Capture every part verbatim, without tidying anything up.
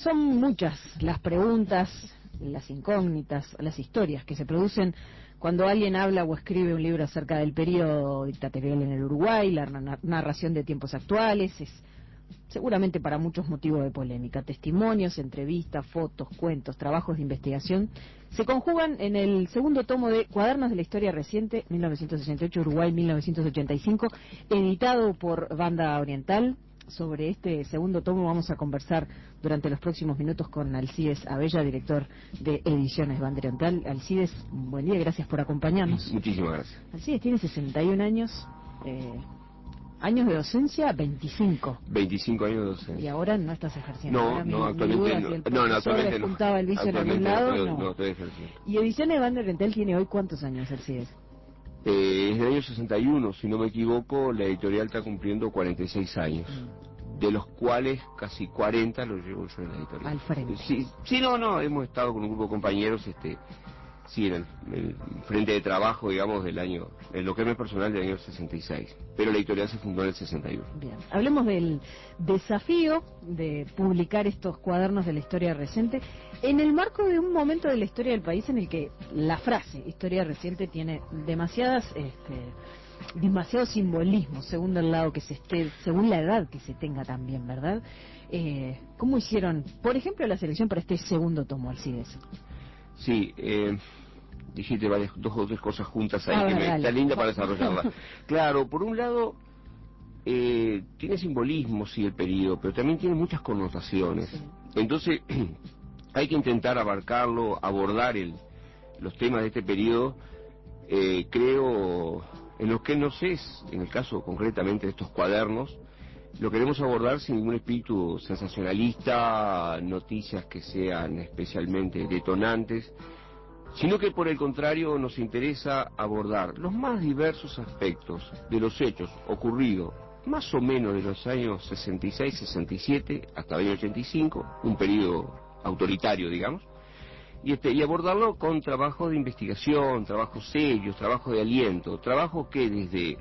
Son muchas las preguntas, las incógnitas, las historias que se producen cuando alguien habla o escribe un libro acerca del periodo dictatorial en el Uruguay, la narración de tiempos actuales. Es seguramente para muchos motivo de polémica. Testimonios, entrevistas, fotos, cuentos, trabajos de investigación se conjugan en el segundo tomo de Cuadernos de la Historia Reciente, mil novecientos sesenta y ocho, Uruguay, mil novecientos ochenta y cinco, editado por Banda Oriental. Sobre este segundo tomo vamos a conversar durante los próximos minutos con Alcides Abella, director de Ediciones Banda Oriental. Alcides, buen día, gracias por acompañarnos. Muchísimas gracias. Alcides tiene sesenta y un años, eh, años de docencia, veinticinco. veinticinco años de docencia. Y ahora no estás ejerciendo. No, ahora no, mi, actualmente mi no. Si el No, no, actualmente no. Juntaba el vicio en algún lado, no, no. no estoy ejerciendo. ¿Y Ediciones Banda Oriental tiene hoy cuántos años, Alcides? Eh, es del año sesenta y uno, si no me equivoco, la editorial está cumpliendo cuarenta y seis años. Mm. De los cuales casi cuarenta los llevo yo en la editorial. Al frente. Sí, sí, no, no, hemos estado con un grupo de compañeros, este, sí, en el, el frente de trabajo, digamos, del año, en lo que es mi personal del año sesenta y seis, pero la editorial se fundó en el sesenta y uno. Bien, hablemos del desafío de publicar estos cuadernos de la historia reciente en el marco de un momento de la historia del país en el que la frase historia reciente tiene demasiadas, este, demasiado simbolismo según el lado que se esté, según la edad que se tenga también, ¿verdad? Eh, ¿Cómo hicieron, por ejemplo, la selección para este segundo tomo, Alcides? Sí, eh, dijiste varias, dos o tres cosas juntas ahí, ah, que ver, me, está linda para desarrollarla. Claro, por un lado, eh, tiene simbolismo, sí, el periodo, pero también tiene muchas connotaciones. Sí. Entonces, hay que intentar abarcarlo, abordar el, los temas de este periodo, eh, creo, en los que no sé, en el caso concretamente de estos cuadernos, lo queremos abordar sin ningún espíritu sensacionalista, noticias que sean especialmente detonantes, sino que por el contrario nos interesa abordar los más diversos aspectos de los hechos ocurridos más o menos de los años sesenta y seis, sesenta y siete hasta el año ochenta y cinco, un periodo autoritario, digamos, y, este, y abordarlo con trabajo de investigación, trabajos serios, trabajo de aliento, trabajo que desde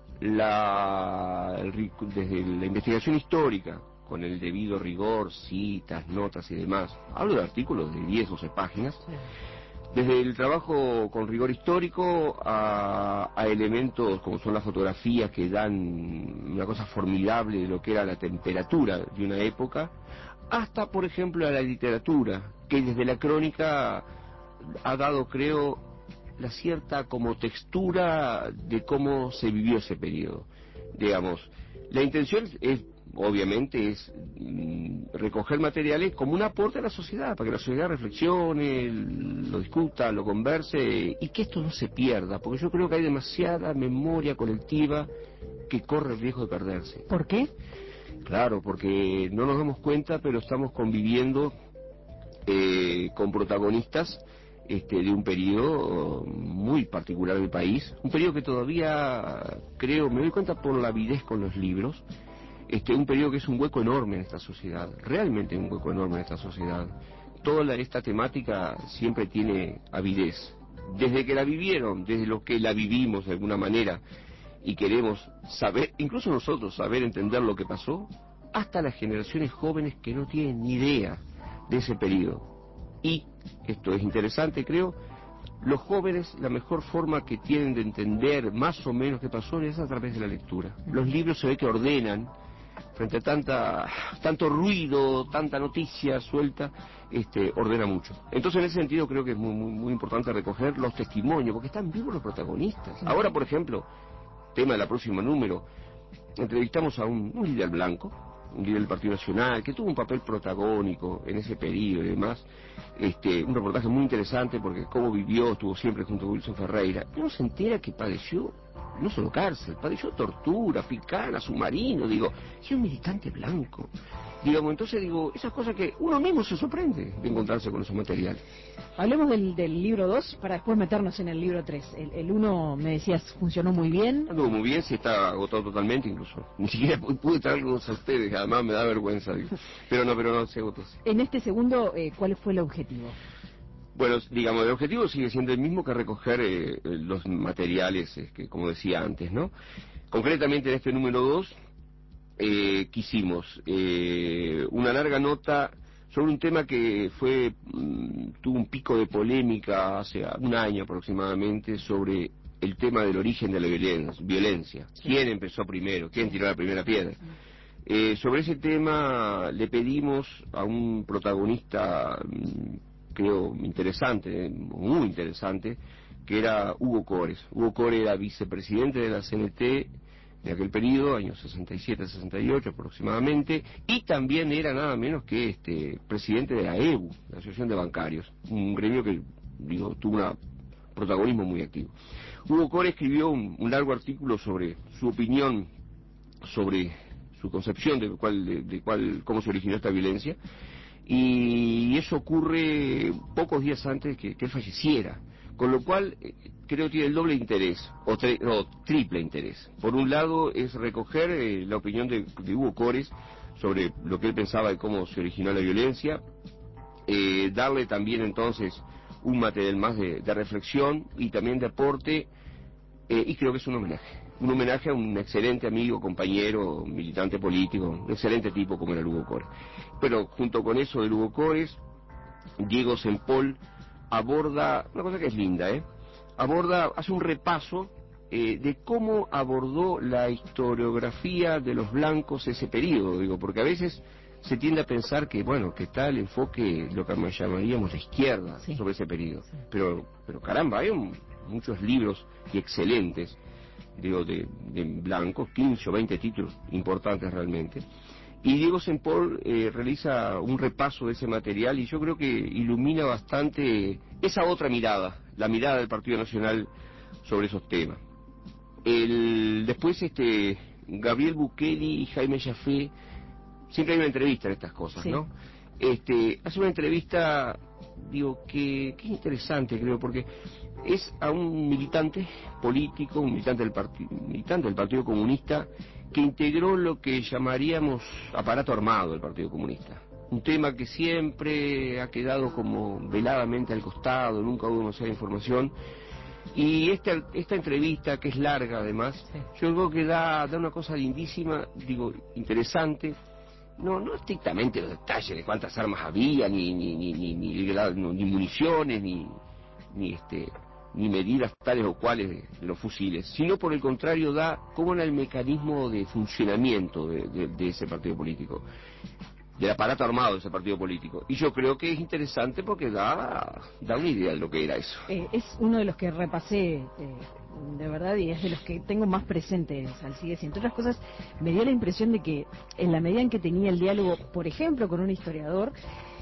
la, desde la investigación histórica, con el debido rigor, citas, notas y demás, hablo de artículos de diez, doce páginas, desde el trabajo con rigor histórico a, a elementos como son las fotografías que dan una cosa formidable de lo que era la temperatura de una época, hasta por ejemplo a la literatura, que desde la crónica ha dado, creo, la cierta como textura de cómo se vivió ese periodo. Digamos, la intención es, obviamente, es mm, recoger materiales como un aporte a la sociedad, para que la sociedad reflexione, lo discuta, lo converse, y que esto no se pierda, porque yo creo que hay demasiada memoria colectiva que corre el riesgo de perderse. ¿Por qué? Claro, porque no nos damos cuenta, pero estamos conviviendo eh, con protagonistas Este, de un periodo muy particular del país, un periodo que todavía, creo, me doy cuenta por la avidez con los libros, este, un periodo que es un hueco enorme en esta sociedad, realmente un hueco enorme en esta sociedad. Toda la, esta temática siempre tiene avidez, desde que la vivieron, desde los que la vivimos de alguna manera, y queremos saber, incluso nosotros saber entender lo que pasó, hasta las generaciones jóvenes que no tienen ni idea de ese periodo. Y, esto es interesante, creo, los jóvenes, la mejor forma que tienen de entender más o menos qué pasó es a través de la lectura. Los libros se ve que ordenan, frente a tanta, tanto ruido, tanta noticia suelta, este, ordena mucho. Entonces, en ese sentido, creo que es muy, muy, muy importante recoger los testimonios, porque están vivos los protagonistas. Ahora, por ejemplo, tema del próximo número, entrevistamos a un, un líder blanco, un líder del Partido Nacional, que tuvo un papel protagónico en ese periodo y demás, este, un reportaje muy interesante porque cómo vivió, estuvo siempre junto a Wilson Ferreira, y uno se entera que padeció no solo cárcel, padeció tortura, picana, submarino, digo, y un militante blanco, digamos, entonces digo, esas cosas que uno mismo se sorprende de encontrarse con esos materiales. Hablemos del, del libro dos para después meternos en el libro tres. El uno, me decías, funcionó muy bien. Anduvo muy bien, sí, está agotado totalmente incluso. Ni siquiera pude traerlos a ustedes, además me da vergüenza, digo. Pero no, pero no, se agotó. Sí. En este segundo, eh, ¿cuál fue el objetivo? Bueno, digamos, el objetivo sigue siendo el mismo que recoger eh, los materiales, eh, que como decía antes, ¿no? Concretamente en este número dos, eh, quisimos eh, una larga nota sobre un tema que fue tuvo un pico de polémica hace un año aproximadamente, sobre el tema del origen de la violencia, violencia. ¿Quién empezó primero? ¿Quién tiró la primera piedra? Eh, sobre ese tema le pedimos a un protagonista, creo, interesante, muy interesante, que era Hugo Cores. Hugo Cores era vicepresidente de la C N T de aquel periodo, años sesenta y siete a sesenta y ocho aproximadamente, y también era nada menos que este presidente de la A E B U, la Asociación de Bancarios, un gremio que, digo, tuvo un protagonismo muy activo. Hugo Cores escribió un, un largo artículo sobre su opinión sobre su concepción de cuál, de, de cuál, cómo se originó esta violencia, y eso ocurre pocos días antes que, que él falleciera, con lo cual eh, creo que tiene el doble interés, o, tre, o triple interés. Por un lado es recoger eh, la opinión de, de Hugo Cores sobre lo que él pensaba de cómo se originó la violencia, eh, darle también entonces un material más de, de reflexión y también de aporte, eh, y creo que es un homenaje. Un homenaje a un excelente amigo, compañero, militante político, un excelente tipo como era el Hugo Cores. Pero junto con eso del Hugo Cores, Diego Sempol aborda una cosa que es linda, ¿eh? Aborda, hace un repaso eh, de cómo abordó la historiografía de los blancos ese periodo, digo, porque a veces se tiende a pensar que, bueno, que está el enfoque, lo que llamaríamos la izquierda, sí, sobre ese periodo. Sí. Pero, pero caramba, hay un, muchos libros y excelentes, digo, de, de blancos, quince o veinte títulos importantes realmente. Y Diego Sempol eh, realiza un repaso de ese material y yo creo que ilumina bastante esa otra mirada, la mirada del Partido Nacional sobre esos temas. El, después este Gabriel Bukele y Jaime Jaffé, siempre hay una entrevista en estas cosas, sí, ¿no? Este, hace una entrevista, digo, que, que es interesante, creo, porque es a un militante político, un militante del, partido, militante del Partido Comunista, que integró lo que llamaríamos aparato armado del Partido Comunista. Un tema que siempre ha quedado como veladamente al costado, nunca hubo demasiada información. Y esta, esta entrevista, que es larga además, sí, yo creo que da, da una cosa lindísima, digo, interesante. No, no estrictamente los detalles de cuántas armas había, ni ni ni ni, ni, ni, ni municiones, ni, ni este ni medidas tales o cuales de, de los fusiles, sino por el contrario da cómo era el mecanismo de funcionamiento de, de, de ese partido político, del aparato armado de ese partido político. Y yo creo que es interesante porque da, da una idea de lo que era eso. Eh, es uno de los que repasé, eh, de verdad, y es de los que tengo más presentes, Alcides, y entre otras cosas me dio la impresión de que en la medida en que tenía el diálogo, por ejemplo, con un historiador,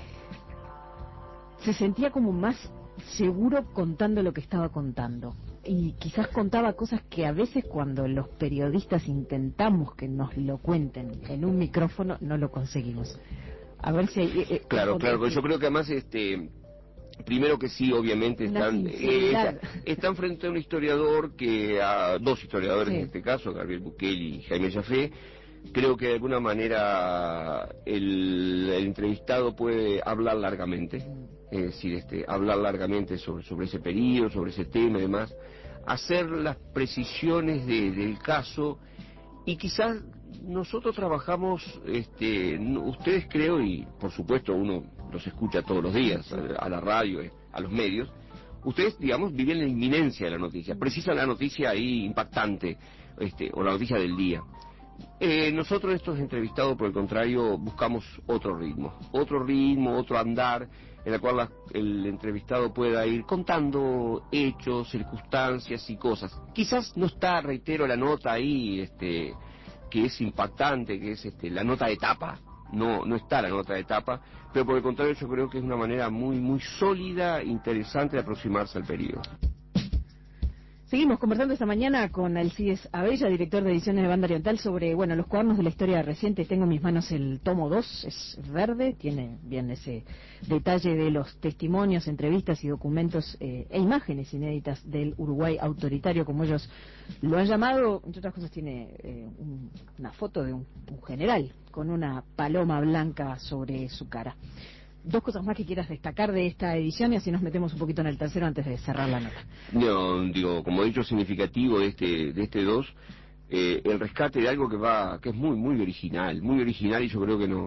se sentía como más seguro contando lo que estaba contando, y quizás contaba cosas que a veces cuando los periodistas intentamos que nos lo cuenten en un micrófono no lo conseguimos. A ver si hay, eh, claro, claro, yo creo que además este primero que sí, obviamente están eh, están frente a un historiador que a dos historiadores, sí, en este caso, Gabriel Bukele y Jaime Jaffé. Creo que de alguna manera el, el entrevistado puede hablar largamente, es decir, este, hablar largamente sobre, sobre ese periodo, sobre ese tema y demás, hacer las precisiones de, del caso, y quizás nosotros trabajamos, este, ustedes creo, y por supuesto uno los escucha todos los días, a, a la radio, a los medios, ustedes, digamos, viven la inminencia de la noticia, precisan la noticia ahí impactante, este, o la noticia del día. Eh, nosotros estos entrevistados, por el contrario, buscamos otro ritmo, otro ritmo, otro andar, en el cual la, el entrevistado pueda ir contando hechos, circunstancias y cosas. Quizás no está, reitero, la nota ahí, este, que es impactante, que es este, la nota de tapa, no, no está la nota de tapa, pero por el contrario yo creo que es una manera muy, muy sólida, interesante de aproximarse al periodo. Seguimos conversando esta mañana con Alcides Abella, director de ediciones de Banda Oriental, sobre, bueno, los cuadernos de la historia reciente. Tengo en mis manos el tomo dos, es verde, tiene bien ese detalle de los testimonios, entrevistas y documentos eh, e imágenes inéditas del Uruguay autoritario, como ellos lo han llamado. Entre otras cosas tiene eh, un, una foto de un, un general con una paloma blanca sobre su cara. Dos cosas más que quieras destacar de esta edición y así nos metemos un poquito en el tercero antes de cerrar la nota. No, digo, como hecho significativo de este de este dos, eh, el rescate de algo que va que es muy muy original, muy original, y yo creo que no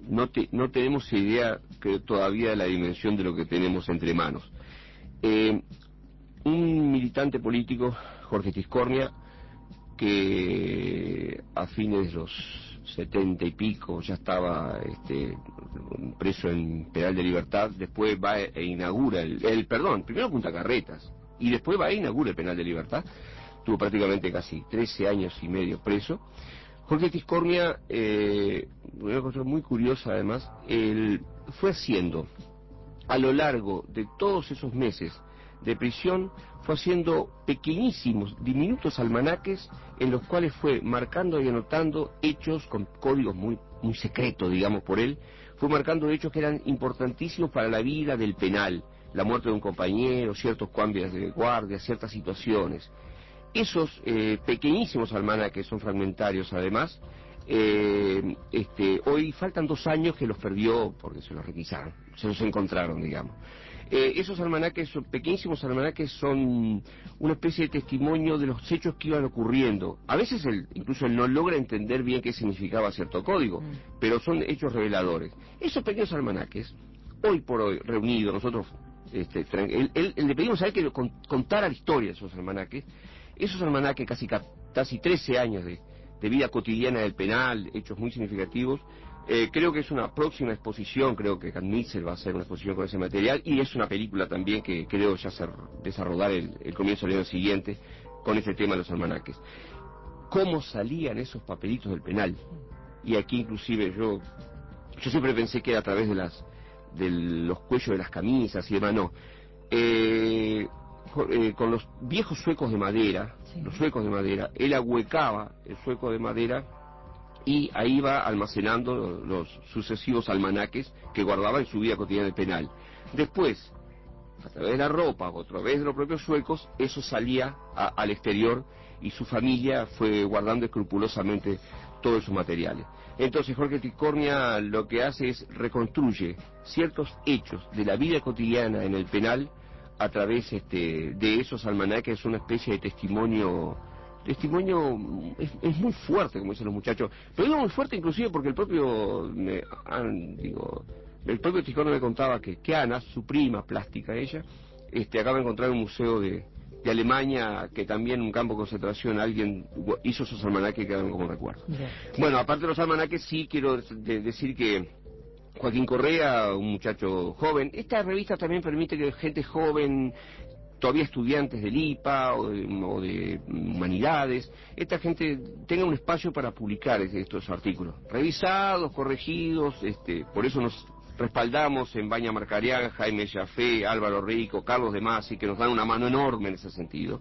no, te, no tenemos idea que todavía de la dimensión de lo que tenemos entre manos. Eh, un militante político, Jorge Tiscornia, que a fines de los setenta y pico ya estaba este, preso en penal de libertad, después va e inaugura el, el perdón, primero Punta Carretas y después va e inaugura el penal de libertad. Tuvo prácticamente casi trece años y medio preso. Jorge Tiscornia, eh, una cosa muy curiosa además, él fue haciendo a lo largo de todos esos meses de prisión, fue haciendo pequeñísimos, diminutos almanaques en los cuales fue marcando y anotando hechos con códigos muy, muy secretos, digamos, por él, fue marcando hechos que eran importantísimos para la vida del penal, la muerte de un compañero, ciertos cambios de guardia, ciertas situaciones. Esos eh, pequeñísimos almanaques son fragmentarios además, eh, este, hoy faltan dos años que los perdió porque se los requisaron, se los encontraron, digamos. Eh, esos almanaques, son pequeñísimos almanaques, son una especie de testimonio de los hechos que iban ocurriendo. A veces él, incluso él no logra entender bien qué significaba cierto código, mm. pero son hechos reveladores. Esos pequeños almanaques, hoy por hoy, reunidos, nosotros, este, él, él, él le pedimos a él que contara la historia de esos almanaques. Esos almanaques, casi, casi trece años de, de vida cotidiana del penal, hechos muy significativos. Eh, creo que es una próxima exposición, creo que Canmitzel va a hacer una exposición con ese material, y es una película también que creo ya se desarrollar el, el comienzo del año siguiente con ese tema de los almanaques. ¿Cómo salían esos papelitos del penal? Y aquí inclusive yo yo siempre pensé que era a través de las de los cuellos de las camisas y demás, no. Eh, eh, con los viejos suecos de madera, sí. los suecos de madera, él ahuecaba el sueco de madera y ahí va almacenando los, los sucesivos almanaques que guardaba en su vida cotidiana del penal. Después, a través de la ropa o a través de los propios suecos, eso salía a, al exterior y su familia fue guardando escrupulosamente todos esos materiales. Entonces Jorge Tiscornia lo que hace es reconstruye ciertos hechos de la vida cotidiana en el penal a través este, de esos almanaques, es una especie de testimonio. Testimonio es, es muy fuerte, como dicen los muchachos, pero digo muy fuerte inclusive porque el propio, me, an, digo, el propio Tiscornia me contaba que, que Ana, su prima plástica ella, este, acaba de encontrar un museo de, de Alemania que también en un campo de concentración alguien hizo esos almanaques que quedaron como recuerdo. Bien. Bueno, aparte de los almanaques sí quiero de, decir que Joaquín Correa, un muchacho joven, esta revista también permite que gente joven, todavía estudiantes del I P A o de, o de humanidades, esta gente tenga un espacio para publicar estos artículos, revisados, corregidos, este, por eso nos respaldamos en Baña Marcarián, Jaime Jafé, Álvaro Rico, Carlos de Masi, que nos dan una mano enorme en ese sentido.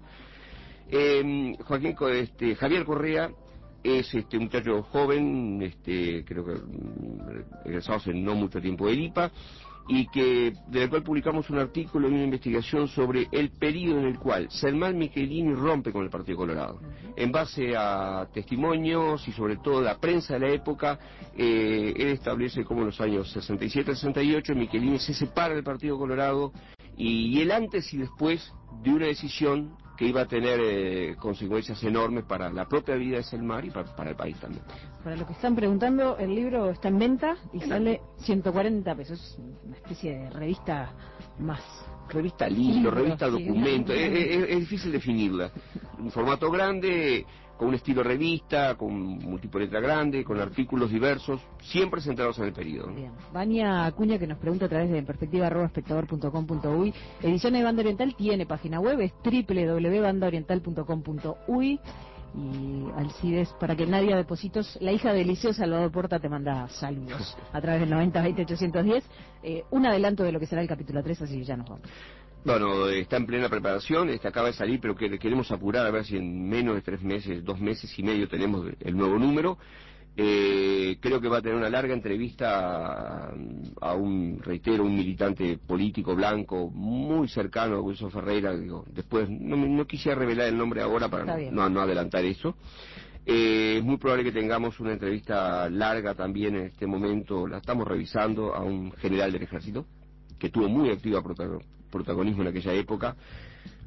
Eh, Joaquín, este, Javier Correa es este, un muchacho joven, este, creo que egresado hace no mucho tiempo del I P A, y que del cual publicamos un artículo y una investigación sobre el periodo en el cual Selmán Michelini rompe con el Partido Colorado. En base a testimonios y sobre todo la prensa de la época, eh, él establece cómo en los años sesenta y siete sesenta y ocho Michelini se separa del Partido Colorado y, y el antes y después de una decisión que iba a tener eh, consecuencias enormes para la propia vida de Selmán y para, para el país también. Para lo que están preguntando, el libro está en venta y sale ciento cuarenta pesos, una especie de revista más. Revista libro, libro revista sí, documento, es, es, es difícil definirla. Un formato grande, con un estilo revista, con un tipo de letra grande, con artículos diversos, siempre centrados en el periodo. Bien. Vania Acuña, que nos pregunta a través de perspectiva arroba espectador punto com punto uy, Ediciones de Banda Oriental tiene página web, es doble u doble u doble u punto banda oriental punto com punto uy. Y Alcides, para que nadie depositos, la hija de Eliseo Salvador Porta te manda saludos a través del noventa veinte ochocientos diez, eh, un adelanto de lo que será el capítulo tres, así que ya nos vamos. Bueno, está en plena preparación, este acaba de salir, pero que queremos apurar a ver si en menos de tres meses, dos meses y medio tenemos el nuevo número. Eh, creo que va a tener una larga entrevista a, a un, reitero, un militante político blanco muy cercano a Wilson Ferreira. Digo, después no, no quisiera revelar el nombre ahora para no, no, no adelantar eso. Eh, es muy probable que tengamos una entrevista larga también en este momento, la estamos revisando, a un general del ejército que tuvo muy activa protagonismo en aquella época.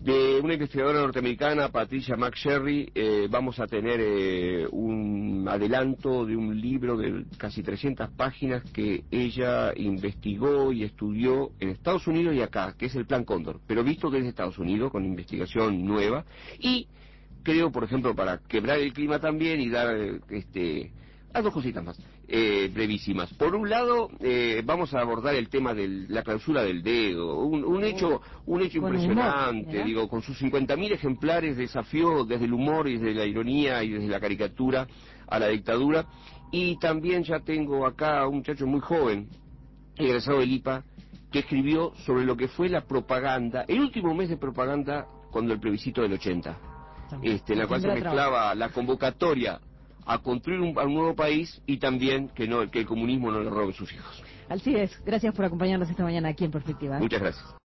de una investigadora norteamericana, Patricia McSherry. Eh, vamos a tener eh, un adelanto de un libro de casi trescientas páginas que ella investigó y estudió en Estados Unidos y acá, que es el Plan Cóndor, pero visto desde Estados Unidos, con investigación nueva. Y creo, por ejemplo, para quebrar el clima también y dar eh, este a dos cositas más, eh, brevísimas. Por un lado, eh, vamos a abordar el tema de la clausura del dedo, un, un hecho un hecho Con impresionante, humor, digo, con sus cincuenta mil ejemplares desafió desde el humor y desde la ironía y desde la caricatura a la dictadura. Y también ya tengo acá a un muchacho muy joven, egresado del I P A, que escribió sobre lo que fue la propaganda, el último mes de propaganda cuando el plebiscito del ochenta, este, en la cual se mezclaba la convocatoria a construir un, a un nuevo país y también que no que el comunismo no le robe sus hijos. Alcides, gracias por acompañarnos esta mañana aquí en Perspectiva. Muchas gracias.